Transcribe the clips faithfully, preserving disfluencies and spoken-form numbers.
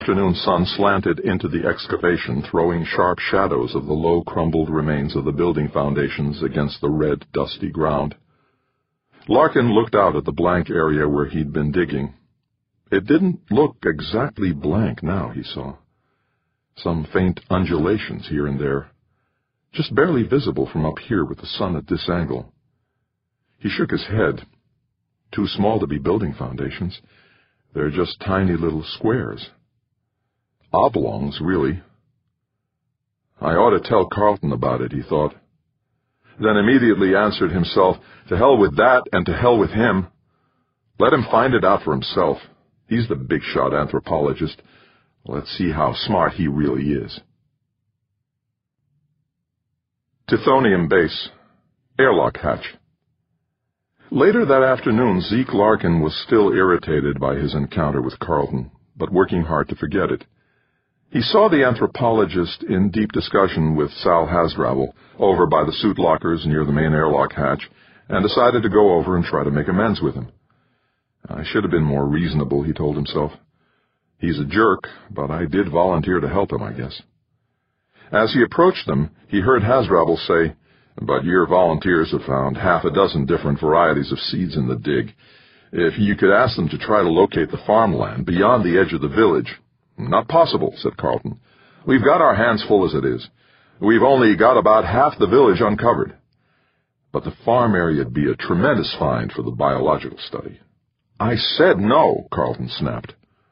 afternoon sun slanted into the excavation, throwing sharp shadows of the low, crumbled remains of the building foundations against the red, dusty ground. Larkin looked out at the blank area where he'd been digging. It didn't look exactly blank now, he saw. Some faint undulations here and there, just barely visible from up here with the sun at this angle. He shook his head. Too small to be building foundations. They're just tiny little squares. Oblongs, really. I ought to tell Carlton about it, he thought. Then immediately answered himself, to hell with that and to hell with him. Let him find it out for himself. He's the big-shot anthropologist. Let's see how smart he really is. Tithonium Base, airlock hatch. Later that afternoon, Zeke Larkin was still irritated by his encounter with Carlton, but working hard to forget it. He saw the anthropologist in deep discussion with Sal Hasdrubal over by the suit lockers near the main airlock hatch, and decided to go over and try to make amends with him. I should have been more reasonable, he told himself. He's a jerk, but I did volunteer to help him, I guess. As he approached them, he heard Hasdrubal say, "But your volunteers have found half a dozen different varieties of seeds in the dig. If you could ask them to try to locate the farmland beyond the edge of the village." "Not possible," said Carlton. "We've got our hands full as it is. We've only got about half the village uncovered." "But the farm area'd be a tremendous find for the biological study." "I said no," Carlton snapped.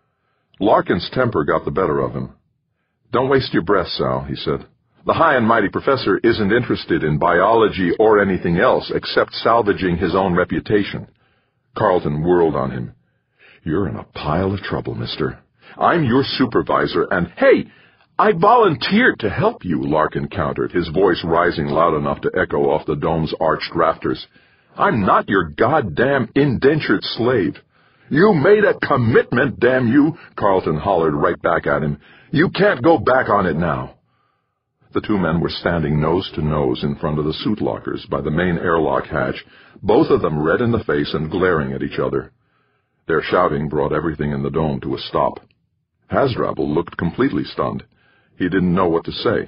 Larkin's temper got the better of him. "Don't waste your breath, Sal," he said. "The high and mighty professor isn't interested in biology or anything else except salvaging his own reputation." Carlton whirled on him. "You're in a pile of trouble, mister. I'm your supervisor, and, hey, I volunteered to help you," Larkin countered, his voice rising loud enough to echo off the dome's arched rafters. "I'm not your goddamn indentured slave." "You made a commitment, damn you," Carlton hollered right back at him. "You can't go back on it now." The two men were standing nose to nose in front of the suit lockers by the main airlock hatch, both of them red in the face and glaring at each other. Their shouting brought everything in the dome to a stop. Hasdrubal looked completely stunned. He didn't know what to say.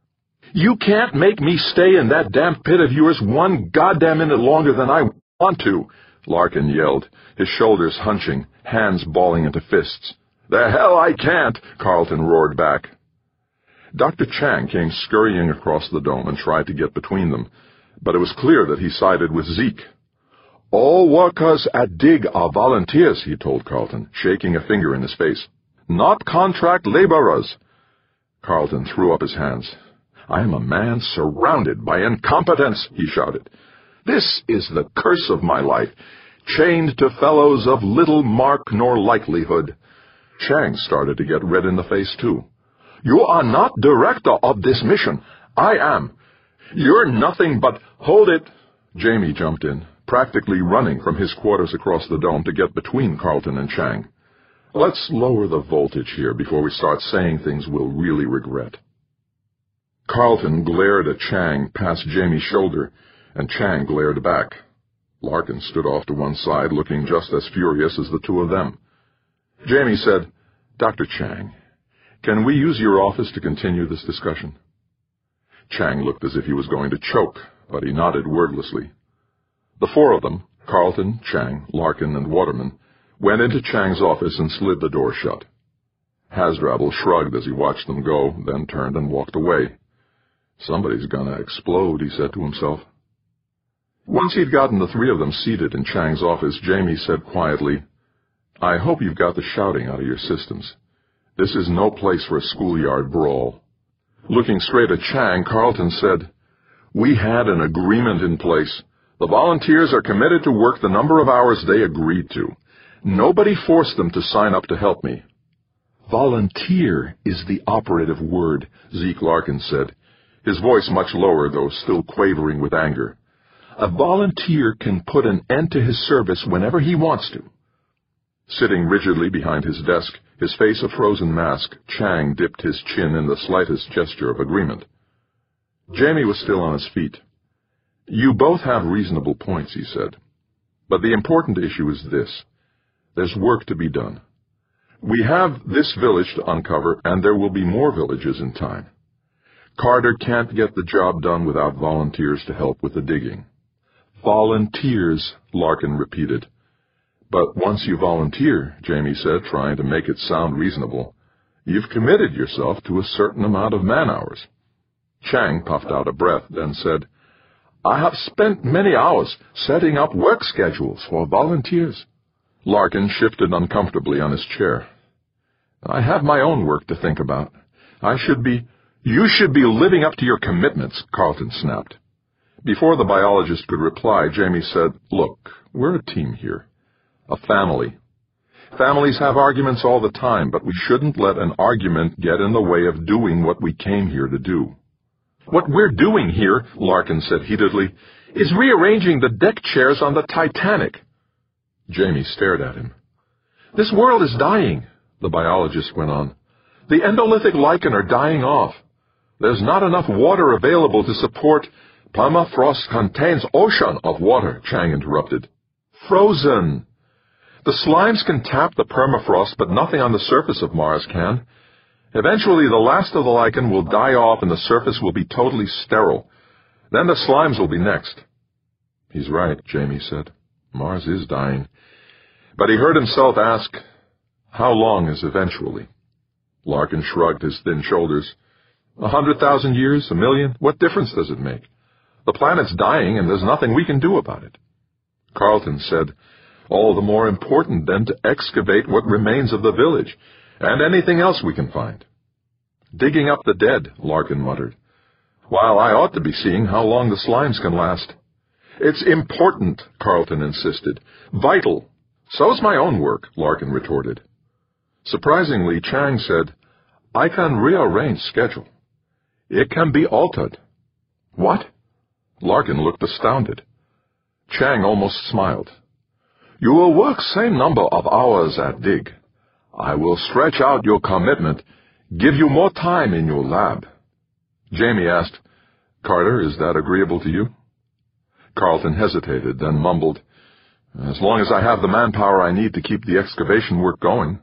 "You can't make me stay in that damn pit of yours one goddamn minute longer than I want to," Larkin yelled, his shoulders hunching, hands balling into fists. "The hell I can't," Carlton roared back. Doctor Chang came scurrying across the dome and tried to get between them, but it was clear that he sided with Zeke. "All workers at Dig are volunteers," he told Carlton, shaking a finger in his face. "Not contract laborers." Carlton threw up his hands. "I am a man surrounded by incompetence," he shouted. "This is the curse of my life, chained to fellows of little mark nor likelihood." Chang started to get red in the face, too. "You are not director of this mission. I am. You're nothing but—" "Hold it!" Jamie jumped in, practically running from his quarters across the dome to get between Carlton and Chang. "Let's lower the voltage here before we start saying things we'll really regret." Carlton glared at Chang past Jamie's shoulder, and Chang glared back. Larkin stood off to one side, looking just as furious as the two of them. Jamie said, "Doctor Chang, can we use your office to continue this discussion?" Chang looked as if he was going to choke, but he nodded wordlessly. The four of them, Carlton, Chang, Larkin, and Waterman, went into Chang's office and slid the door shut. Hasdrubal shrugged as he watched them go, then turned and walked away. "Somebody's gonna explode," he said to himself. Once he'd gotten the three of them seated in Chang's office, Jamie said quietly, "I hope you've got the shouting out of your systems. This is no place for a schoolyard brawl." Looking straight at Chang, Carlton said, "We had an agreement in place. The volunteers are committed to work the number of hours they agreed to. Nobody forced them to sign up to help me." "Volunteer is the operative word," Zeke Larkin said, his voice much lower, though still quavering with anger. "A volunteer can put an end to his service whenever he wants to." Sitting rigidly behind his desk, his face a frozen mask, Chang dipped his chin in the slightest gesture of agreement. Jamie was still on his feet. "You both have reasonable points," he said. "But the important issue is this. There's work to be done. We have this village to uncover, and there will be more villages in time. Carter can't get the job done without volunteers to help with the digging. Volunteers, Larkin repeated. But once you volunteer, Jamie said, trying to make it sound reasonable, you've committed yourself to a certain amount of man-hours. Chang puffed out a breath, then said, I have spent many hours setting up work schedules for volunteers. Larkin shifted uncomfortably on his chair. I have my own work to think about. I should be... You should be living up to your commitments, Carlton snapped. Before the biologist could reply, Jamie said, Look, we're a team here. A family. Families have arguments all the time, but we shouldn't let an argument get in the way of doing what we came here to do. What we're doing here, Larkin said heatedly, is rearranging the deck chairs on the Titanic. Jamie stared at him. This world is dying, the biologist went on. The endolithic lichen are dying off. There's not enough water available to support... Permafrost contains ocean of water, Chang interrupted. Frozen. The slimes can tap the permafrost, but nothing on the surface of Mars can. Eventually, the last of the lichen will die off and the surface will be totally sterile. Then the slimes will be next. He's right, Jamie said. Mars is dying. But he heard himself ask, how long is eventually? Larkin shrugged his thin shoulders. A hundred thousand years? A million? What difference does it make? The planet's dying, and there's nothing we can do about it. Carlton said, all the more important, then, to excavate what remains of the village, and anything else we can find. Digging up the dead, Larkin muttered. While I ought to be seeing how long the slimes can last. It's important, Carlton insisted. Vital. So's my own work, Larkin retorted. Surprisingly, Chang said, I can rearrange schedule. It can be altered. What? Larkin looked astounded. Chang almost smiled. You will work same number of hours at dig. I will stretch out your commitment, give you more time in your lab. Jamie asked, Carter, is that agreeable to you? Carlton hesitated, then mumbled, As long as I have the manpower I need to keep the excavation work going.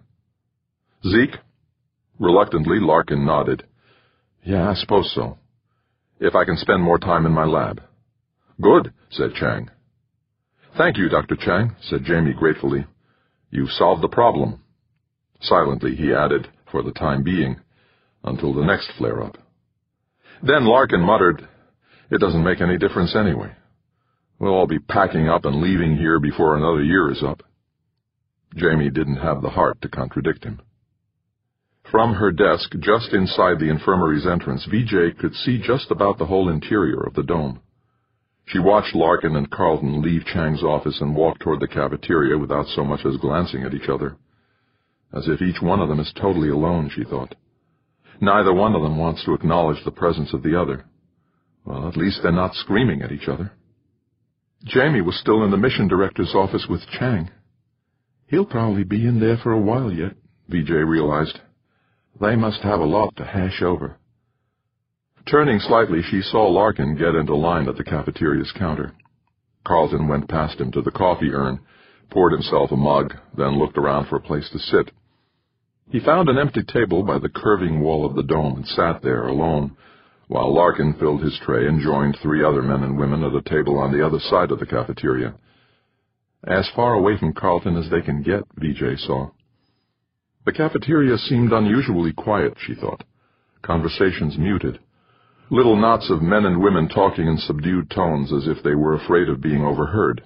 Zeke? Reluctantly, Larkin nodded. Yeah, I suppose so. If I can spend more time in my lab. Good, said Chang. Thank you, Doctor Chang, said Jamie gratefully. You've solved the problem. Silently, he added, for the time being, until the next flare-up. Then Larkin muttered, It doesn't make any difference anyway. We'll all be packing up and leaving here before another year is up. Jamie didn't have the heart to contradict him. From her desk, just inside the infirmary's entrance, V J could see just about the whole interior of the dome. She watched Larkin and Carlton leave Chang's office and walk toward the cafeteria without so much as glancing at each other. As if each one of them is totally alone, she thought. Neither one of them wants to acknowledge the presence of the other. Well, at least they're not screaming at each other. Jamie was still in the mission director's office with Chang. He'll probably be in there for a while yet, V J realized. They must have a lot to hash over. Turning slightly, she saw Larkin get into line at the cafeteria's counter. Carlton went past him to the coffee urn, poured himself a mug, then looked around for a place to sit. He found an empty table by the curving wall of the dome and sat there alone, while Larkin filled his tray and joined three other men and women at a table on the other side of the cafeteria. As far away from Carlton as they can get, V J saw. The cafeteria seemed unusually quiet, she thought. Conversations muted. Little knots of men and women talking in subdued tones as if they were afraid of being overheard.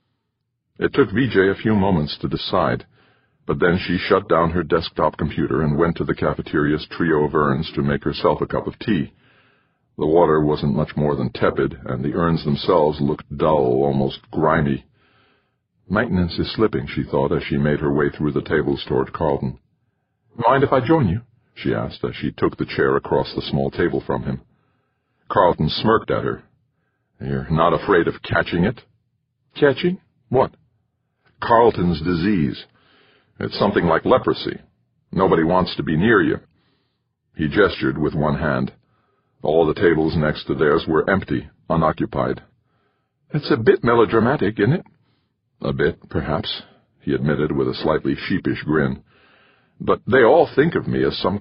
It took V J a few moments to decide, but then she shut down her desktop computer and went to the cafeteria's trio of urns to make herself a cup of tea. The water wasn't much more than tepid, and the urns themselves looked dull, almost grimy. Maintenance is slipping, she thought, as she made her way through the tables toward Carlton. Mind if I join you? She asked, as she took the chair across the small table from him. Carlton smirked at her. You're not afraid of catching it? Catching? What? Carlton's disease. It's something like leprosy. Nobody wants to be near you. He gestured with one hand. All the tables next to theirs were empty, unoccupied. It's a bit melodramatic, isn't it? A bit, perhaps, he admitted with a slightly sheepish grin. but they all think of me as some